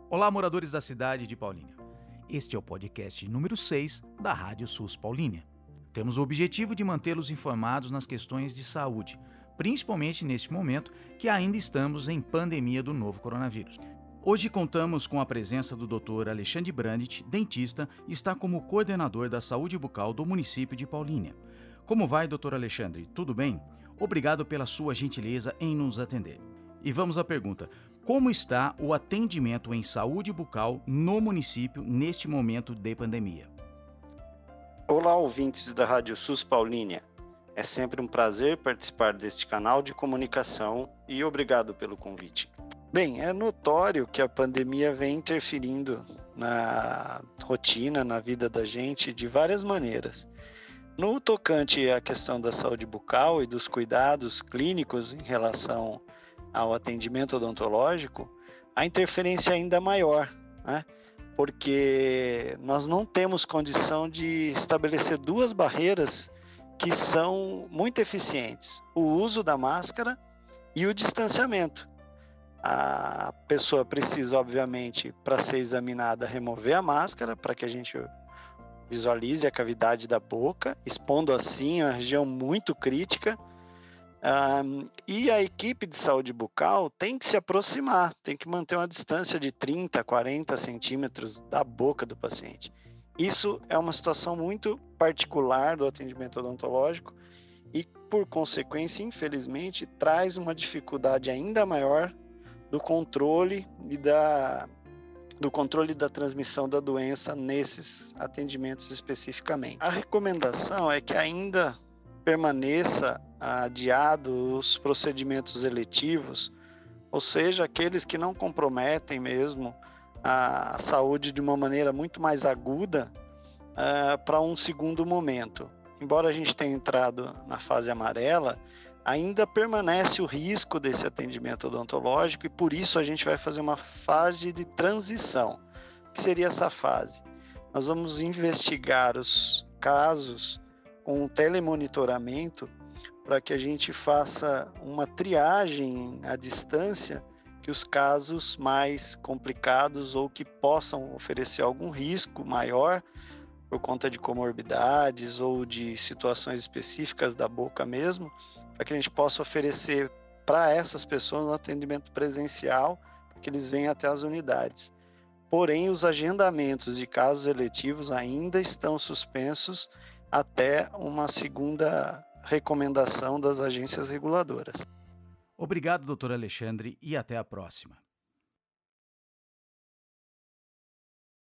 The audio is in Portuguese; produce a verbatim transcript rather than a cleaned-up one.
Olá, moradores da cidade de Paulínia. Este é o podcast número seis da Rádio SUS Paulínia. Temos o objetivo de mantê-los informados nas questões de saúde, principalmente neste momento que ainda estamos em pandemia do novo coronavírus. Hoje contamos com a presença do doutor Alexandre Brandt, dentista, e está como coordenador da saúde bucal do município de Paulínia. Como vai, doutor Alexandre? Tudo bem? Obrigado pela sua gentileza em nos atender. E vamos à pergunta: como está o atendimento em saúde bucal no município neste momento de pandemia? Olá, ouvintes da Rádio SUS Paulínia. É sempre um prazer participar deste canal de comunicação e obrigado pelo convite. Bem, é notório que a pandemia vem interferindo na rotina, na vida da gente de várias maneiras. No tocante à questão da saúde bucal e dos cuidados clínicos em relação ao atendimento odontológico, a interferência é ainda maior, né? Porque nós não temos condição de estabelecer duas barreiras que são muito eficientes: o uso da máscara e o distanciamento. A pessoa precisa, obviamente, para ser examinada, remover a máscara para que a gente visualize a cavidade da boca, expondo assim uma região muito crítica. Um, e a equipe de saúde bucal tem que se aproximar, tem que manter uma distância de trinta, quarenta centímetros da boca do paciente. Isso é uma situação muito particular do atendimento odontológico e, por consequência, infelizmente, traz uma dificuldade ainda maior do controle e da, do controle da transmissão da doença nesses atendimentos especificamente. A recomendação é que ainda permaneça adiado os procedimentos eletivos, ou seja, aqueles que não comprometem mesmo a saúde de uma maneira muito mais aguda, uh, para um segundo momento. Embora a gente tenha entrado na fase amarela, ainda permanece o risco desse atendimento odontológico e por isso a gente vai fazer uma fase de transição. O que seria essa fase? Nós vamos investigar os casos com um telemonitoramento para que a gente faça uma triagem à distância que os casos mais complicados ou que possam oferecer algum risco maior por conta de comorbidades ou de situações específicas da boca mesmo, para que a gente possa oferecer para essas pessoas um atendimento presencial, para que eles venham até as unidades. Porém, os agendamentos de casos eletivos ainda estão suspensos até uma segunda recomendação das agências reguladoras. Obrigado, doutor Alexandre, e até a próxima.